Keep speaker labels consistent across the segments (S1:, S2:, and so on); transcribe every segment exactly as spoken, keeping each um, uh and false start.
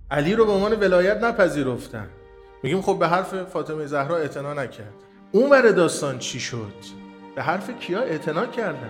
S1: علی رو به عنوان ولایت نپذیرفتن. میگیم خب به حرف فاطمه زهرا اعتنا نکرد. اون ور داستان چی شد؟ به حرف کیا اعتنا کردن؟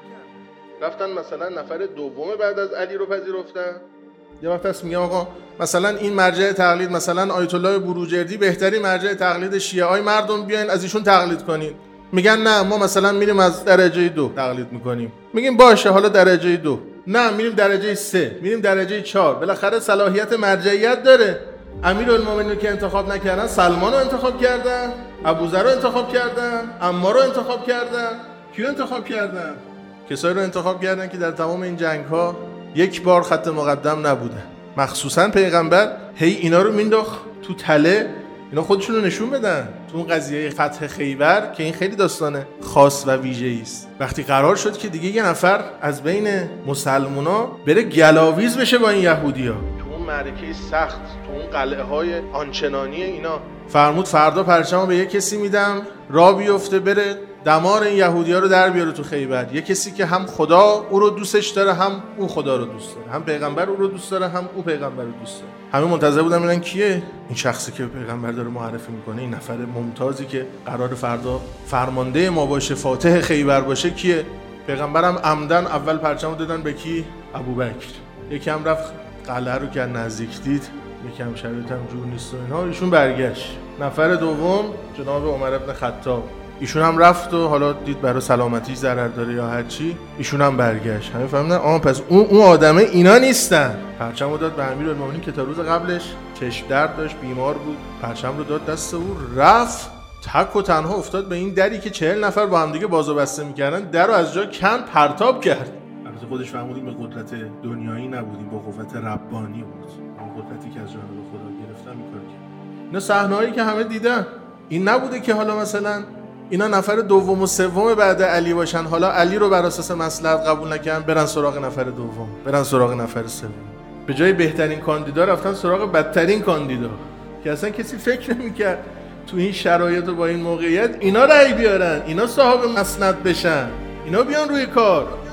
S1: رفتن مثلا نفر دوم بعد از علی رو پذیرفتن. یه وقت هست میگم آقا مثلا این مرجع تقلید، مثلا آیت الله بروجردی بهترین مرجع تقلید شیعه، ای مردم بیاین از ایشون تقلید کنین. میگن نه ما مثلا میریم از درجه دو تقلید میکنیم. میگیم باشه حالا درجه دو، نه میریم درجه سه، میریم درجه چهار. بالاخره صلاحیت مرجعیت داره. امیرالمومنین که انتخاب نکردن، سلمان رو انتخاب کردن، ابوذر رو انتخاب کردن، عمار رو انتخاب کردن. کیو انتخاب کردن؟ کسایی رو انتخاب کردن که در تمام این جنگ ها یک بار خط مقدم نبودن. مخصوصا پیغمبر هی اینا رو مینداخت تو تله، اینا خودشون رو نشون بدن. تو اون قضیه فتح خیبر که این خیلی داستانه خاص و ویژه‌ای است، وقتی قرار شد که دیگه یه نفر از بین مسلمونا بره گلاویز بشه با این یهودیا تو اون معرکه سخت، تو اون قلعه های آنچنانی اینا، فرمود فردا پرچمو به یه کسی میدم راه بیفته بره دمار این یهودی‌ها رو در بیاره تو خیبر. یه کسی که هم خدا او رو دوستش داره، هم او خدا رو دوست داره، هم پیغمبر او رو دوست داره، هم او پیغمبر رو دوست داره. همه منتظر بودن ببینن کیه این شخصی که پیغمبر داره معرفی میکنه، این نفر ممتازی که قرار فردا فرمانده ما باشه، فاتح خیبر باشه کیه. پیغمبرم عمدن اول پرچمو دادن به کی؟ ابوبکر. یکم رفت قلعه رو که نزدیک دید، یکم شرایط هم جور نیست و اینا، ایشون برگشت. نفر دوم جناب عمر ابن خطاب، ایشون هم رفت و حالا دید برای سلامتیش ضرر داره یا هر چی، ایشون هم برگشت. همه فهمیدن آها پس اون اون آدمه اینا نیستن. پرچمو داد به امیرالمومنین که تا روز قبلش چشم درد داشت، بیمار بود. پرچم رو داد دست او، رفت تک و تنها افتاد به این دری که چهل نفر با هم دیگه باز و بسته می‌کردن، در رو از جا کند، پرتاب کرد. البته خودش فهمید به قدرت دنیایی نبود، با قوت ربانی بود، اون قدرتی که از جانب خدا گرفتن می‌کرد. اینا صحنه‌ای که همه دیدن. این نبوده که حالا مثلا اینا نفر دوم و سوم بعد علی باشن، حالا علی رو بر اساس مصلحت قبول نکردن برن سراغ نفر دوم، برن سراغ نفر سوم. به جای بهترین کاندیدا رفتن سراغ بدترین کاندیدا که اصلا کسی فکر نمی‌کرد تو این شرایط و با این موقعیت اینا رأی بیارن، اینا صاحب مسند بشن، اینا بیان روی کار.